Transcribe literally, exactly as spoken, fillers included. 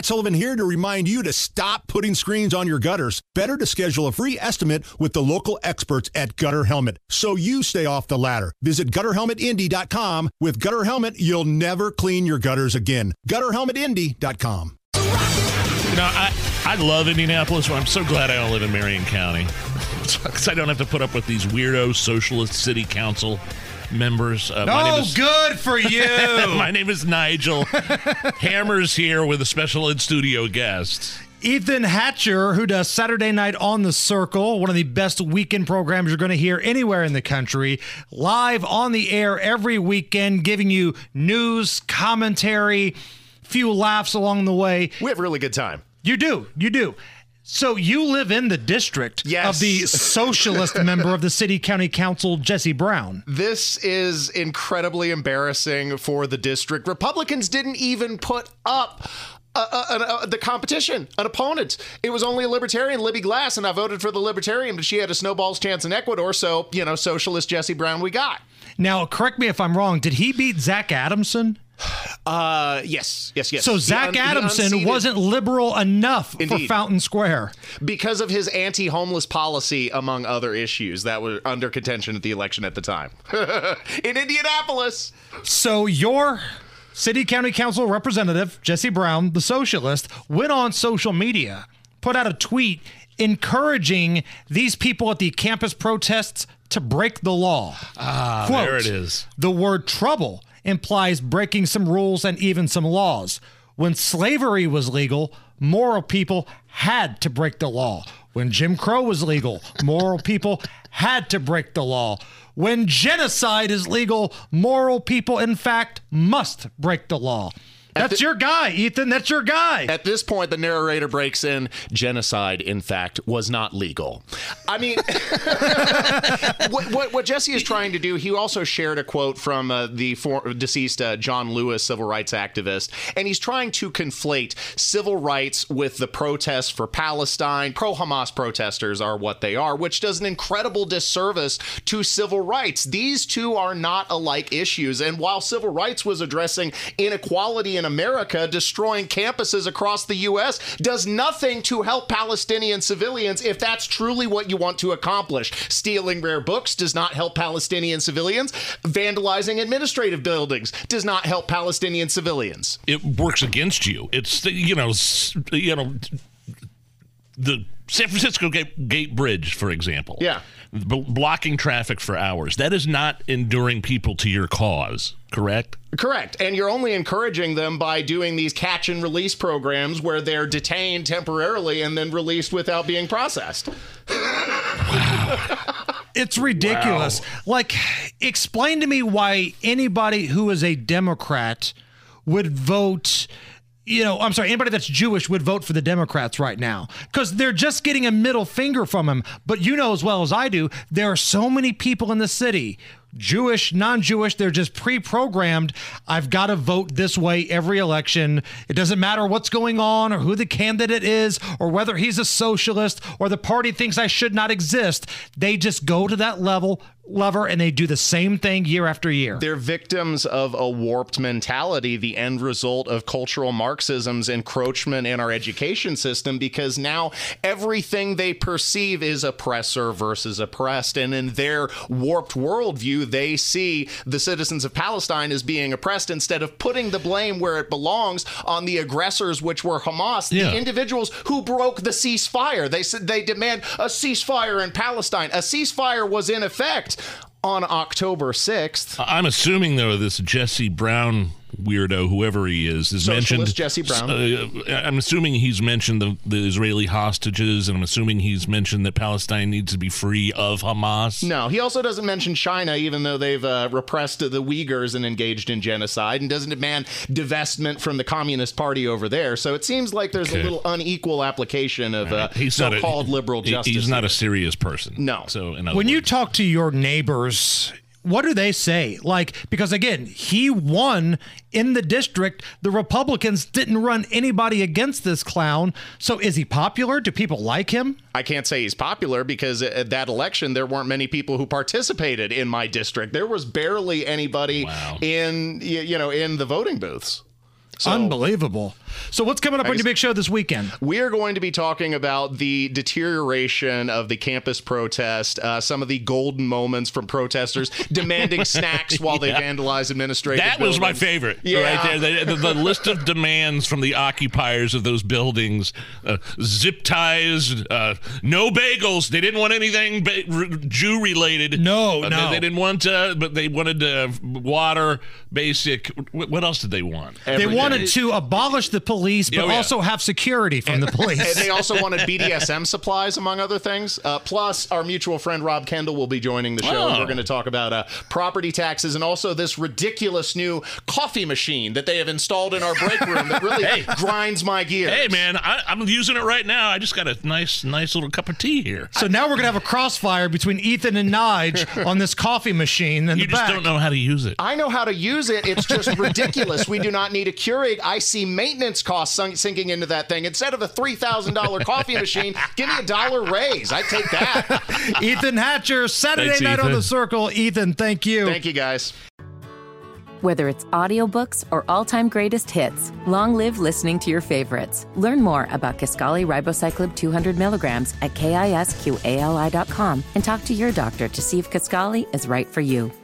Matt Sullivan here to remind you to stop putting screens on your gutters. Better to schedule a free estimate with the local experts at Gutter Helmet so you stay off the ladder. Visit gutter helmet indy dot com. With Gutter Helmet, you'll never clean your gutters again. gutter helmet indy dot com. You know, I, I love Indianapolis, but I'm so glad I don't live in Marion County. Because I don't have to put up with these weirdo socialist city council members. Uh, my oh, name is, good for you. My name is Nigel. Hammer's here with a special in-studio guest. Ethan Hatcher, who does Saturday Night on the Circle, one of the best weekend programs you're going to hear anywhere in the country, live on the air every weekend, giving you news, commentary, few laughs along the way. We have a really good time. You do. You do. So you live in the district yes. of the socialist member of the city county council, Jesse Brown. This is incredibly embarrassing for the district. Republicans didn't even put up Uh, uh, uh, the competition, an opponent. It was only a libertarian, Libby Glass, and I voted for the libertarian, but she had a snowball's chance in Ecuador, so, you know, socialist Jesse Brown we got. Now, correct me if I'm wrong, did he beat Zach Adamson? Uh, yes, yes, yes. So Zach un- Adamson wasn't liberal enough Indeed. for Fountain Square. Because of his anti-homeless policy, among other issues that were under contention at the election at the time. In Indianapolis. So your city county council representative, Jesse Brown, the socialist, went on social media, put out a tweet encouraging these people at the campus protests to break the law. Ah, Quote, there it is. The word trouble implies breaking some rules and even some laws. When slavery was legal, moral people had to break the law. When Jim Crow was legal, moral people had to break the law. When genocide is legal, moral people, in fact, must break the law. That's the, your guy, Ethan. That's your guy. At this point, the narrator breaks in. Genocide, in fact, was not legal. I mean, what, what, what Jesse is trying to do, he also shared a quote from uh, the for, deceased uh, John Lewis, civil rights activist, and he's trying to conflate civil rights with the protests for Palestine. Pro-Hamas protesters are what they are, which does an incredible disservice to civil rights. These two are not alike issues, and while civil rights was addressing inequality in America, destroying campuses across the U S does nothing to help Palestinian civilians if that's truly what you want to accomplish. Stealing rare books does not help Palestinian civilians. Vandalizing administrative buildings does not help Palestinian civilians. It works against you. It's, you know, you know, the San Francisco Gate, Gate Bridge, for example. Yeah. B- blocking traffic for hours. That is not enduring people to your cause, correct? Correct. And you're only encouraging them by doing these catch and release programs where they're detained temporarily and then released without being processed. Wow. It's ridiculous. Wow. Like, explain to me why anybody who is a Democrat would vote... You know, I'm sorry, anybody that's Jewish would vote for the Democrats right now because they're just getting a middle finger from him. But you know as well as I do, there are so many people in the city, Jewish, non-Jewish, they're just pre-programmed. I've got to vote this way every election. It doesn't matter what's going on or who the candidate is or whether he's a socialist or the party thinks I should not exist. They just go to that level, lever, and they do the same thing year after year. They're victims of a warped mentality, the end result of cultural Marxism's encroachment in our education system, because now everything they perceive is oppressor versus oppressed. And in their warped worldview, they see the citizens of Palestine as being oppressed instead of putting the blame where it belongs on the aggressors, which were Hamas, yeah. the individuals who broke the ceasefire. They said they demand a ceasefire in Palestine. A ceasefire was in effect on October sixth. I'm assuming, though, this Jesse Brown weirdo, whoever he is, is Socialist mentioned. Jesse Brown. Uh, I'm assuming he's mentioned the, the Israeli hostages, and I'm assuming he's mentioned that Palestine needs to be free of Hamas. No, he also doesn't mention China, even though they've uh, repressed the Uyghurs and engaged in genocide, and doesn't demand divestment from the Communist Party over there. So it seems like there's okay. a little unequal application of uh, right. so-called a, liberal justice. He's not here. a serious person. No. So in when words. you talk to your neighbors, what do they say? Like, because again, he won in the district. The Republicans didn't run anybody against this clown. So is he popular? Do people like him? I can't say he's popular because at that election, there weren't many people who participated in my district. There was barely anybody wow. in, you know, in the voting booths. So, unbelievable. So what's coming up on your big show this weekend? We are going to be talking about the deterioration of the campus protest, uh, some of the golden moments from protesters demanding snacks while they Yeah. vandalize administrative That was my buildings. favorite, Yeah. right there. The, the, the list of demands from the occupiers of those buildings: uh, zip ties, uh, no bagels. They didn't want anything ba- r- Jew related. No, uh, no. They, they didn't want, uh, but they wanted uh, water, basic. What, what else did they want? They Everything. wanted to abolish the police, but Oh, yeah. also have security from the And police. they also wanted B D S M supplies, among other things. Uh, plus, our mutual friend Rob Kendall will be joining the show. Oh. We're going to talk about uh, property taxes and also this ridiculous new coffee machine that they have installed in our break room that really Hey. grinds my gears. Hey, man, I, I'm using it right now. I just got a nice, nice little cup of tea here. So now we're going to have a crossfire between Ethan and Nige on this coffee machine in You the just back. don't know how to use it. I know how to use it. It's just ridiculous. We do not need a Keurig. I see maintenance costs sunk, sinking into that thing. Instead of a three thousand dollars coffee machine, give me a dollar raise. I'd take that. Ethan Hatcher, Saturday Thanks, night on Ethan. the Circle. Ethan, thank you. Thank you, guys. Whether it's audiobooks or all-time greatest hits, long live listening to your favorites. Learn more about Kisqali Ribociclib two hundred milligrams at kisqali dot com and talk to your doctor to see if Kisqali is right for you.